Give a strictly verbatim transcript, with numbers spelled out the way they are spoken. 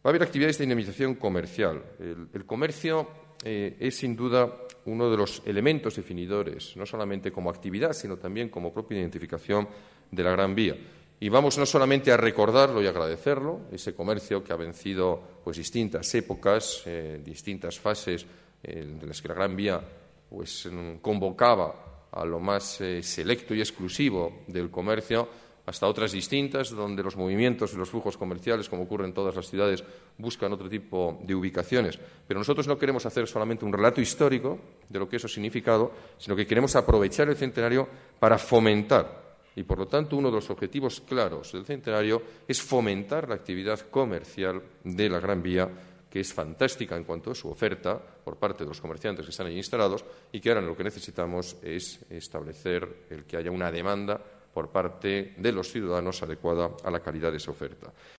Va a haber actividades de dinamización comercial. El, el comercio eh, es, sin duda, uno de los elementos definidores, no solamente como actividad, sino también como propia identificación de la Gran Vía. Y vamos no solamente a recordarlo y agradecerlo, ese comercio que ha vencido pues, distintas épocas, eh, distintas fases eh, en las que la Gran Vía pues, convocaba a lo más eh, selecto y exclusivo del comercio, hasta otras distintas, donde los movimientos y los flujos comerciales, como ocurre en todas las ciudades, buscan otro tipo de ubicaciones. Pero nosotros no queremos hacer solamente un relato histórico de lo que eso ha significado, sino que queremos aprovechar el centenario para fomentar. Y, por lo tanto, uno de los objetivos claros del centenario es fomentar la actividad comercial de la Gran Vía, que es fantástica en cuanto a su oferta por parte de los comerciantes que están allí instalados y que ahora lo que necesitamos es establecer el que haya una demanda por parte de los ciudadanos adecuada a la calidad de esa oferta.